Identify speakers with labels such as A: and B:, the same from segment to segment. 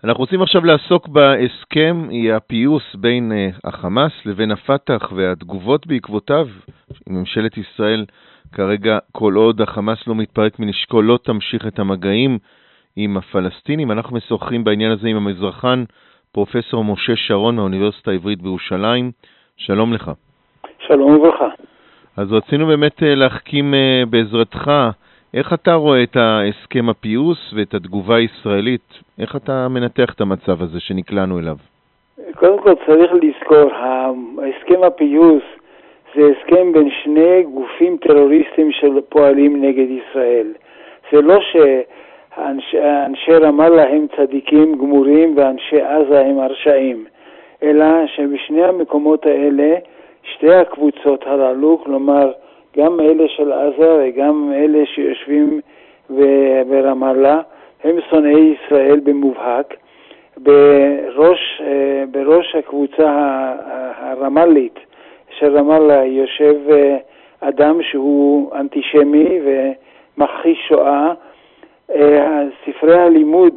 A: אנחנו רוצים עכשיו לעסוק בהסכם, הפיוס בין החמאס לבין הפתח והתגובות בעקבותיו. ממשלת ישראל כרגע, כל עוד החמאס לא מתפרק מנשקו, לא תמשיך את המגעים עם הפלסטינים. אנחנו משוחחים בעניין הזה עם המזרחן, פרופסור משה שרון מהאוניברסיטה העברית בירושלים. שלום לך.
B: שלום וברכה.
A: אז רצינו באמת להחכים בעזרתך, איך אתה רואה את ההסכם הפיוס ואת התגובה הישראלית? איך אתה מנתח את המצב הזה שנקלענו אליו?
B: קודם כל צריך לזכור, ההסכם הפיוס זה הסכם בין שני גופים טרוריסטים שפועלים נגד ישראל. זה לא שאנשי רמאללה הם צדיקים גמורים ואנשי עזה הם הרשעים, אלא שבשני המקומות האלה, שתי הקבוצות הללו, כלומר גם אלה של עזה וגם אלה שיושבים ברמאללה, הם שונאי ישראל במובהק. בראש הקבוצה הרמאלית של רמאללה יושב אדם שהוא אנטישמי ומכחיש שואה. ספרי הלימוד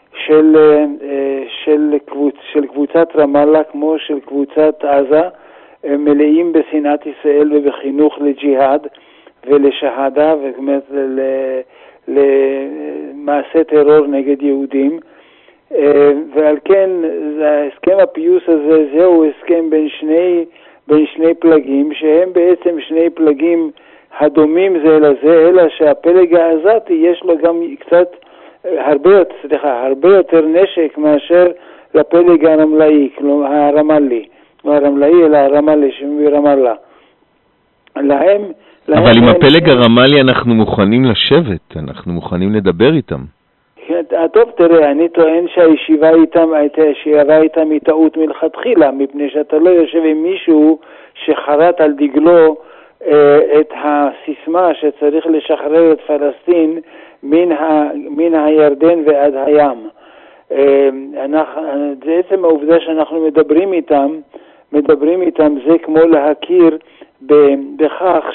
B: של קבוצת רמאללה כמו של קבוצת עזה מלאים בשנאת ישראל ובחינוך לג'יהאד ולשהדה ולמעשה טרור נגד יהודים, ועל כן ההסכם הפיוס הזה זהו הסכם בין שני פלגים שהם בעצם שני פלגים הדומים זה לזה, אלא שהפלג העזתי יש לו גם קצת הרבה יותר נשק מאשר לפלג הרמלאי, כלומר הרמלי. לא הרמלאי, אלא הרמלי שמרמאללה.
A: אבל עם הפלג הרמלי אנחנו מוכנים לשבת, אנחנו מוכנים לדבר איתם.
B: טוב, תראה, אני טוען שהישיבה איתם היא טעות מלכתחילה, מפני שאתה לא יושב עם מישהו שחרט על דגלו את הסיסמה שצריך לשחרר את פלסטין מן הירדן ועד הים. זה עצם העובדה שאנחנו מדברים איתם זה כמו להכיר בכך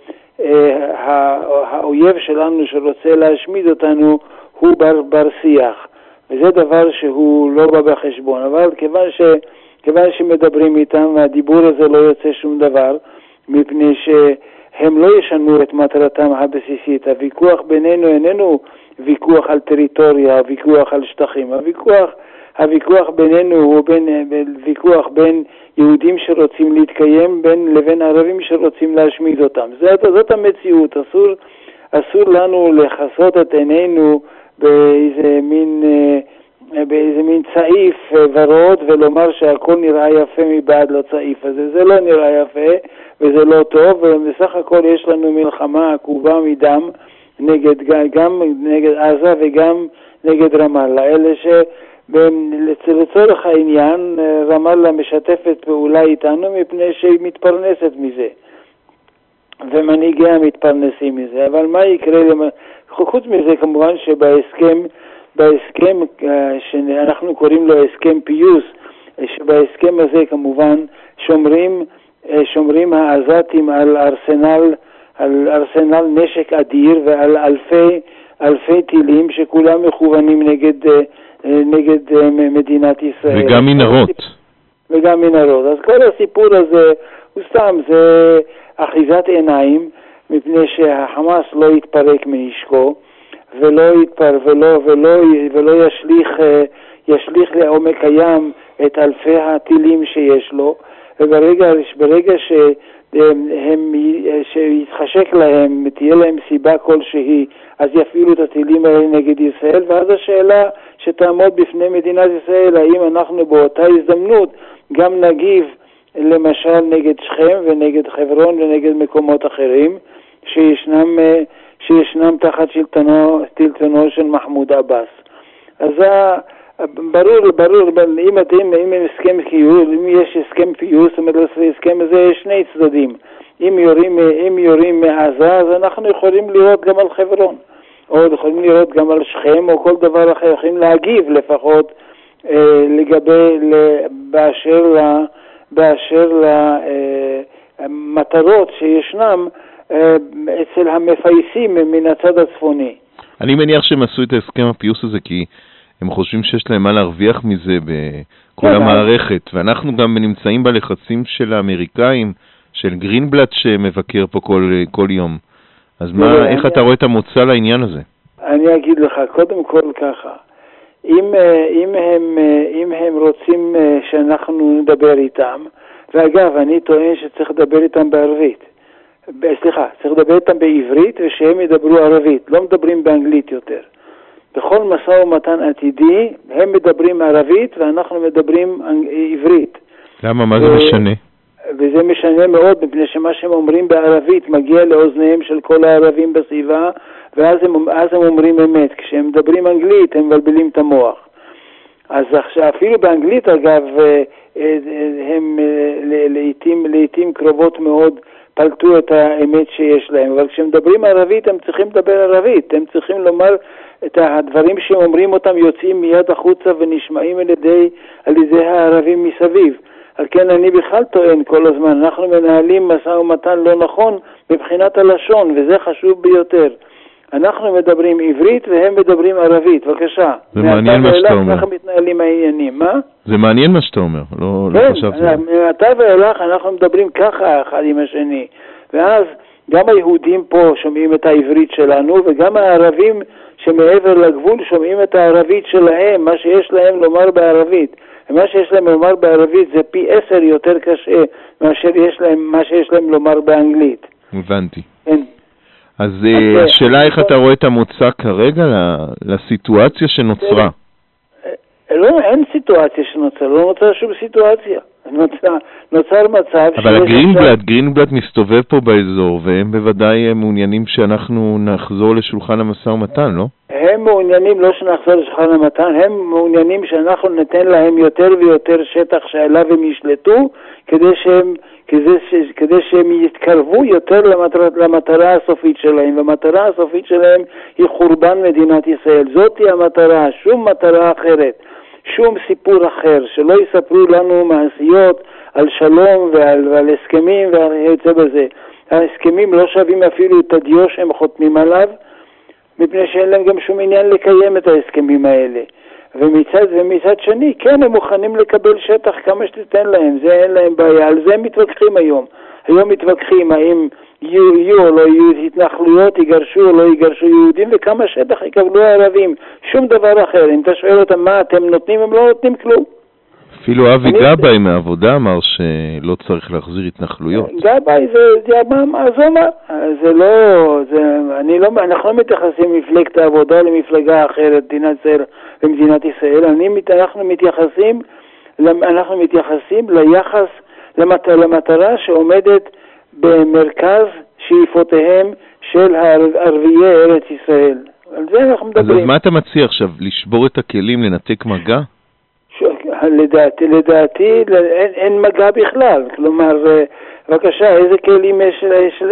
B: שהאויב שלנו שרוצה להשמיד אותנו הוא בר שיח, וזה דבר שהוא לא בא בחשבון. אבל כיוון שמדברים איתם והדיבור הזה לא יוצא שום דבר, מפני שהם לא ישנו את מטרתם הבסיסית. הוויכוח בינינו איננו ויכוח על טריטוריה, ויכוח על שטחים. הוויכוח בינינו הוא ויכוח בין יהודים שרוצים להתקיים לבין ערבים שרוצים להשמיד אותם. זאת המציאות. אסור לנו לחסות את עינינו באיזה מין צעיף ורוד ולומר שהכל נראה יפה מבעד לצעיף הזה. זה לא נראה יפה וזה לא טוב, ובסך הכל יש לנו מלחמה עקובה מדם גם נגד עזה וגם נגד רמאללה. אלה שלצורך העניין רמאללה משתפת פעולה איתנו מפני שהיא מתפרנסת מזה ומנהיגיה מתפרנסים מזה. אבל מה יקרה חוץ מזה? כמובן שבהסכם שאנחנו קוראים לו הסכם פיוס, שבהסכם הזה כמובן שומרים העזתים על ארסנל נשק אדיר ועל אלפי טילים שכולם מכוונים נגד מדינת ישראל. וגם מנהרות. אז כל הסיפור הזה הוא סתם, זה אחיזת עיניים, מפני שהחמאס לא יתפרק מנשקו ולא ישליך לעומק הים את אלפי הטילים שיש לו, וברגע שיתחשק להם, תהיה להם סיבה כלשהי, אז יפעילו את הטילים האלה נגד ישראל. ואז השאלה שתעמוד בפני מדינת ישראל, האם אנחנו באותה הזדמנות גם נגיב למשל נגד שכם ונגד חברון ונגד מקומות אחרים שישנם תחת שלטונו של מחמוד עבאס. אז ברור, אם יש הסכם פיוס, זאת אומרת, להסכם הזה יש שני צדדים. אם יורים מעזה, אז אנחנו יכולים לראות גם על חברון, או יכולים לראות גם על שכם, או כל דבר אחר, יכולים להגיב לפחות באשר למטרות שישנם אצל המפייסים מן הצד הצפוני.
A: אני מניח שהם עשו את ההסכם הפיוס הזה כי הם חושבים שיש להם מה להרוויח מזה בכל המערכת, ואנחנו גם נמצאים בלחצים של האמריקאים, של גרינבלט שמבקר פה כל יום. אז איך אתה רואה את המוצא לעניין הזה?
B: אני אגיד לך, קודם כל ככה, אם הם רוצים שאנחנו נדבר איתם, ואגב, אני טוען שצריך לדבר איתם בערבית. צריך לדבר איתם בעברית ושהם ידברו ערבית, לא מדברים באנגלית יותר. בכל משא ומתן עתידי הם מדברים ערבית ואנחנו מדברים עברית.
A: למה? מה זה משנה?
B: וזה משנה מאוד, מפני שמה שהם אומרים בערבית מגיע לאוזניהם של כל הערבים בסביבה, ואז הם אומרים אמת. כשהם מדברים אנגלית הם מבלבלים את המוח. אז אפילו באנגלית אגב, הם לעתים קרובות מאוד פלטו את האמת שיש להם, אבל כשהם מדברים ערבית הם צריכים לדבר ערבית, הם צריכים לומר את הדברים שהם אומרים אותם יוצאים מיד החוצה ונשמעים על ידי הערבים מסביב. על כן אני בכלל טוען כל הזמן, אנחנו מנהלים משא ומתן לא נכון מבחינת הלשון, וזה חשוב ביותר. אנחנו מדברים עברית והם מדברים ערבית, בבקשה.
A: זה מעניין מה שאתה אומר.
B: ככה מתנהלים העניינים, מה?
A: זה מעניין מה שאתה אומר, לא חשבתי.
B: מעתה ואילך אנחנו מדברים ככה אחד עם השני, ואז גם היהודים פה שומעים את העברית שלנו, וגם הערבים שמעבר לגבול שומעים את הערבית שלהם, מה שיש להם לומר בערבית. ומה שיש להם לומר בערבית זה פי 10 יותר קשה מאשר מה שיש להם לומר באנגלית.
A: הבנתי.
B: כן.
A: אז השאלה איך אתה רואה את המוצא כרגע לסיטואציה שנוצרה?
B: לא, אין סיטואציה שנוצרה, לא נוצרה שום סיטואציה. נוצר מצב...
A: אבל גרינבלט מסתובב פה באזור, והם בוודאי מעוניינים שאנחנו נחזור לשולחן המשא ומתן, לא? הם
B: מעוניינים לא שנחזור לשולחן המתן, הם מעוניינים שאנחנו ניתן להם יותר ויותר שטח שעליו הם ישלטו, כדי שהם יתקרבו יותר למטרה הסופית שלהם, והמטרה הסופית שלהם היא חורבן מדינת ישראל. זאת היא המטרה, שום מטרה אחרת, שום סיפור אחר, שלא יספרו לנו מעשיות על שלום ועל הסכמים ויוצא בזה. ההסכמים לא שווים אפילו את הדיו שהם חותמים עליו, מפני שאין להם גם שום עניין לקיים את ההסכמים האלה. ומצד שני, כן, הם מוכנים לקבל שטח כמה שתיתן להם, זה אין להם בעיה, על זה הם מתווכחים היום. היום מתווכחים האם יהיו או לא יהיו התנחלויות, יגרשו או לא יגרשו יהודים, וכמה שטח יקבלו הערבים, שום דבר אחר. אם אתה שואל אותם מה אתם נותנים, הם לא נותנים כלום.
A: אפילו אבי גבאי מהעבודה אמר שלא צריך להחזיר התנחלויות.
B: גבאי זה לא, אנחנו לא מתייחסים למפלגת העבודה למפלגה אחרת, במדינת ישראל. אנחנו מתייחסים ליחס, למטרה שעומדת במרכז שאיפותיהם של ערביי ארץ ישראל. על זה אנחנו מדברים.
A: אז מה אתה מציע עכשיו? לשבור את הכלים, לנתק מגע?
B: לדעתי אין מגע בכלל, כלומר, בבקשה, איזה כלים יש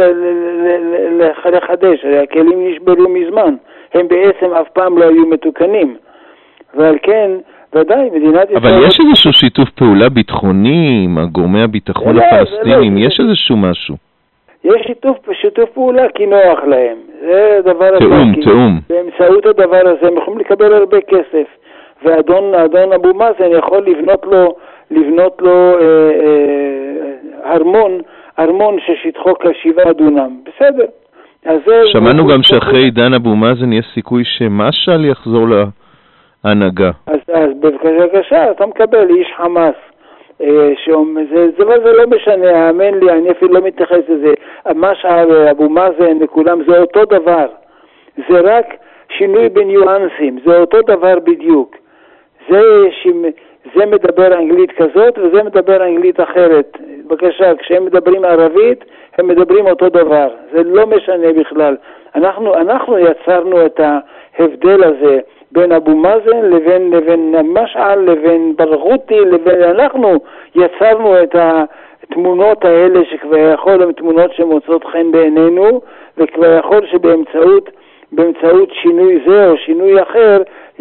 B: לחדש? הכלים נשברו מזמן, הם בעצם אף פעם לא היו מתוקנים, ועל כן, ודאי, מדינת ישראל...
A: אבל יש איזשהו שיתוף פעולה ביטחוני עם גורמי הביטחון הפלסטינים, יש איזשהו משהו? יש
B: שיתוף פעולה כי נוח להם, זה דבר...
A: תאום.
B: באמצעות הדבר הזה הם יכולים לקבל הרבה כסף. ואדון אבו מאזן יכול לבנות לו ארמון ששטחו כ7 דונם. בסדר.
A: שמענו גם שאחרי עידן אבו מאזן יש סיכוי שמשל יחזור להנהגה.
B: אז בבקשה, אתה מקבל איש חמאס. זה לא משנה, האמן לי, אני אפילו לא מתייחס לזה. משל, אבו מאזן וכולם, זה אותו דבר. זה רק שינוי בניואנסים, זה אותו דבר בדיוק. זה מדבר אנגלית כזאת וזה מדבר אנגלית אחרת. בבקשה, כשהם מדברים ערבית, הם מדברים אותו דבר. זה לא משנה בכלל. אנחנו יצרנו את ההבדל הזה בין אבו מאזן לבין משעל, לבין ברגותי, אנחנו יצרנו את התמונות האלה שכבר יכול, הן תמונות שמוצאות חן בעינינו, וכבר יכול שבאמצעות שינוי זה או שינוי אחר,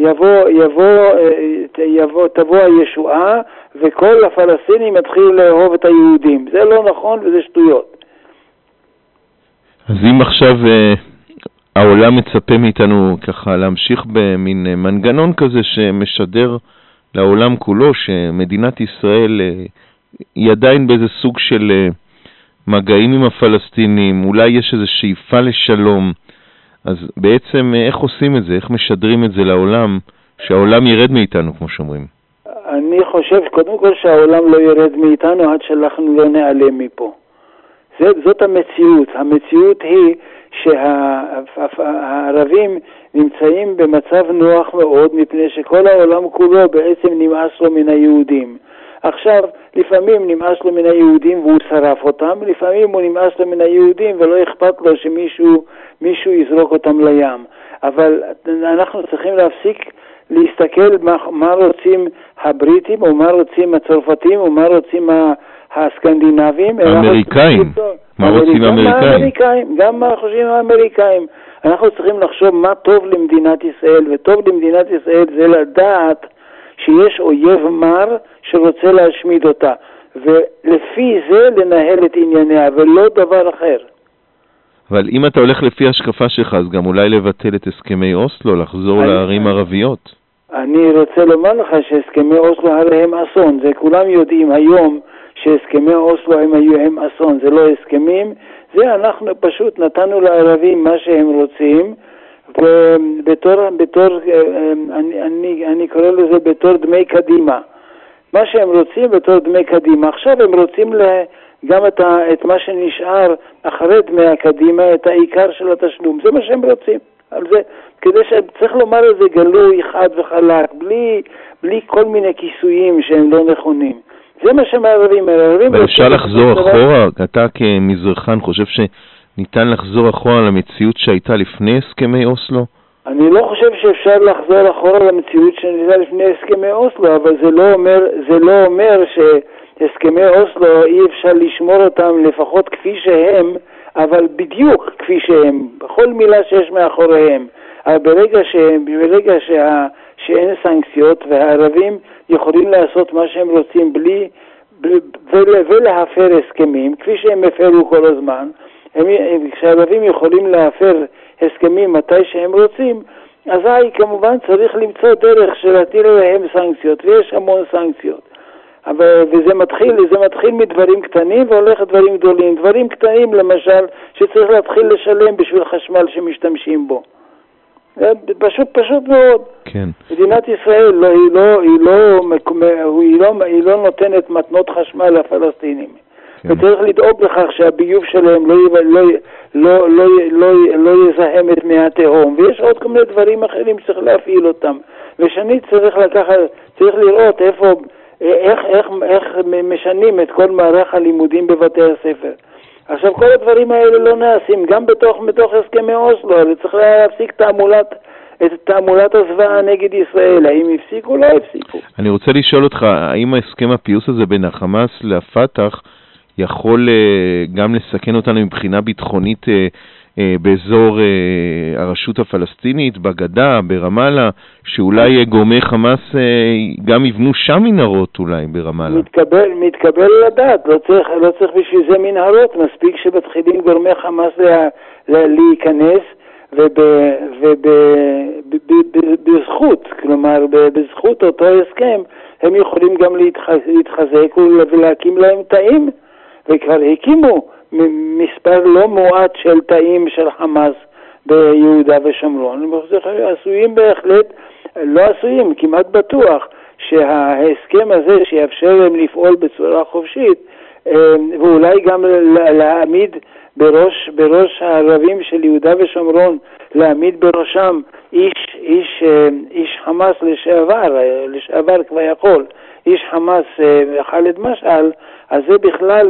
B: תבוא הישועה, וכל הפלסטינים יתחילו לאהוב את היהודים. זה לא נכון וזה שטויות.
A: אז אם עכשיו העולם מצפה מאיתנו ככה להמשיך במין מנגנון כזה שמשדר לעולם כולו שמדינת ישראל היא עדיין באיזה סוג של מגעים עם הפלסטינים, אולי יש איזו שאיפה לשלום. אז בעצם איך עושים את זה? איך משדרים את זה לעולם? שהעולם ירד מאיתנו, כמו שאומרים.
B: אני חושב קודם כל שהעולם לא ירד מאיתנו עד שאנחנו לא נעלם מפה. זאת המציאות. המציאות היא שהערבים נמצאים במצב נוח מאוד, מפני שכל העולם כולו בעצם נמאס לו מן היהודים. עכשיו, לפעמים נמאס לו מן היהודים והוא שרף אותם, לפעמים הוא נמאס לו מן היהודים ולא אכפת לו שמישהו יזרוק אותם לים. אבל אנחנו צריכים להפסיק להסתכל מה רוצים הבריטים, או מה רוצים הצרפתים, או מה רוצים הסקנדינבים.
A: האמריקאים. מה רוצים האמריקאים?
B: גם מה חושבים האמריקאים. אנחנו צריכים לחשוב מה טוב למדינת ישראל, וטוב למדינת ישראל זה לדעת שיש אויב מר שרוצה להשמיד אותה, ולפי זה לנהל את ענייניה, ולא דבר אחר.
A: אבל אם אתה הולך לפי השקפה שלך, אז גם אולי לבטל את הסכמי אוסלו, לחזור לערים ערביות.
B: אני רוצה לומר לך שהסכמי אוסלו הרי הם אסון. זה כולם יודעים היום שהסכמי אוסלו הם אסון. זה לא הסכמים, זה אנחנו פשוט נתנו לערבים מה שהם רוצים, אני קורא לזה בתור דמי קדימה. מה שהם רוצים בתור דמי קדימה. עכשיו הם רוצים גם את מה שנשאר אחרי דמי הקדימה, את העיקר של התשלום. זה מה שהם רוצים. על זה, כדי שצריך לומר את זה גלוי, חד וחלק, בלי כל מיני כיסויים שהם לא נכונים. זה מה שמערבים.
A: ואפשר לחזור אחורה? אתה כמזרחן חושב שניתן לחזור אחורה למציאות שהייתה לפני הסכמי אוסלו?
B: אני לא חושב שאפשר לחזור אחורה למציאות שהייתה לפני הסכמי אוסלו, אבל זה לא אומר שהסכמי אוסלו אי אפשר לשמור אותם לפחות כפי שהם, אבל בדיוק כפי שהם, בכל מילה שיש מאחוריהם. אבל ברגע שאין סנקציות והערבים יכולים לעשות מה שהם רוצים ולהפר הסכמים, כפי שהם הפרו כל הזמן, כשהערבים יכולים להפר הסכמים מתי שהם רוצים, אזי כמובן צריך למצוא דרך של להטיל עליהם סנקציות, ויש המון סנקציות. וזה מתחיל מדברים קטנים והולך לדברים גדולים. דברים קטנים למשל שצריך להתחיל לשלם בשביל חשמל שמשתמשים בו. פשוט מאוד.
A: כן.
B: מדינת ישראל היא לא נותנת מתנות חשמל לפלסטינים. כן. וצריך לדאוג לכך שהביוב שלהם לא יזהם את מי התהום. ויש עוד כל מיני דברים אחרים שצריך להפעיל אותם. ושנית צריך לראות איך משנים את כל מערך הלימודים בבתי הספר. עכשיו כל הדברים האלה לא נעשים, גם בתוך הסכמי אוסלו, צריך להפסיק את תעמולת הזוועה נגד ישראל. האם הפסיקו או לא הפסיקו?
A: אני רוצה לשאול אותך, האם ההסכם הפיוס הזה בין החמאס לפתח יכול גם לסכן אותנו מבחינה ביטחונית באזור הרשות הפלסטינית, בגדה, ברמאללה, שאולי גורמי חמאס גם יבנו שם מנהרות אולי ברמאללה?
B: מתקבל לדעת, לא צריך בשביל זה מנהרות, מספיק שמתחילים גורמי חמאס להיכנס, ובזכות, כלומר בזכות אותו הסכם, הם יכולים גם להתחזק ולהקים להם תאים, וכבר הקימו מספר לא מועט של תאים של חמאס ביהודה ושומרון. עשויים בהחלט, לא עשויים, כמעט בטוח שההסכם הזה שיאפשר להם לפעול בצורה חופשית, ואולי גם להעמיד בראש הערבים של יהודה ושומרון, להעמיד בראשם איש חמאס לשעבר כבר יכול, איש חמאס חאלד משעל, אז זה בכלל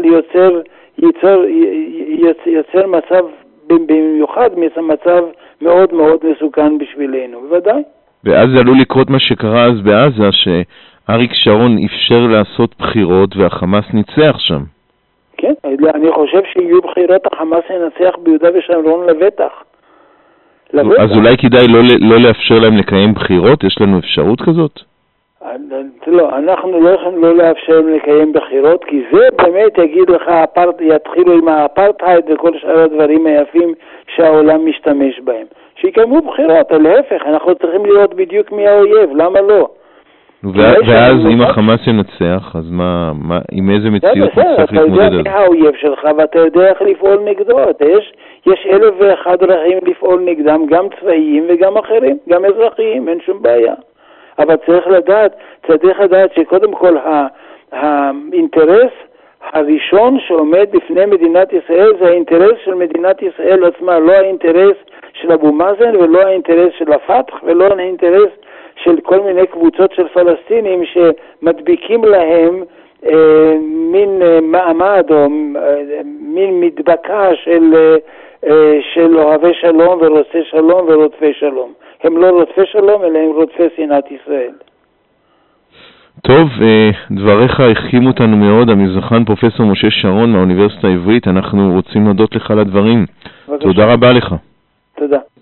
B: יוצר מצב, במיוחד מצב מאוד מאוד מסוכן בשבילנו, בוודאי.
A: ואז עלול לקרות מה שקרה אז בעזה, שאריק שרון אפשר לעשות בחירות והחמאס ניצח שם.
B: כן, אני חושב שיהיו בחירות, החמאס ינצח ביהודה ושומרון לבטח.
A: אז אולי כדאי לא לאפשר להם לקיים בחירות? יש לנו אפשרות כזאת?
B: לא, אנחנו לא יכולים לא לאפשר לקיים בחירות, כי זה באמת יגיד לך, יתחילו עם האפרטהייד וכל שאר הדברים היפים שהעולם משתמש בהם. שיקיימו בחירות, להפך, אנחנו צריכים לראות בדיוק מי האויב, למה לא?
A: ואז אם החמאס ינצח, אז עם איזה מציאות נצטרך להתמודד?
B: אתה יודע מי האויב שלך ואתה יודע איך לפעול נגדו. יש 1,001 דרכים לפעול נגדם, גם צבאיים וגם אחרים, גם אזרחיים, אין שום בעיה. אבל צריך לדעת שקודם כל האינטרס הראשון שעומד בפני מדינת ישראל זה האינטרס של מדינת ישראל עצמה, לא האינטרס של אבו מאזן ולא האינטרס של הפתח ולא האינטרס של כל מיני קבוצות של פלסטינים שמדביקים להם מין מעמד או מין מדבקה של אוהבי שלום ורוצי שלום ורודפי שלום. הם לא רודפי שלום אלא הם רודפי שנאת ישראל.
A: טוב, דבריך החכימו אותנו מאוד. המזרחן פרופסור משה שרון מהאוניברסיטה העברית, אנחנו רוצים להודות לך על הדברים. תודה רבה לך.
B: תודה.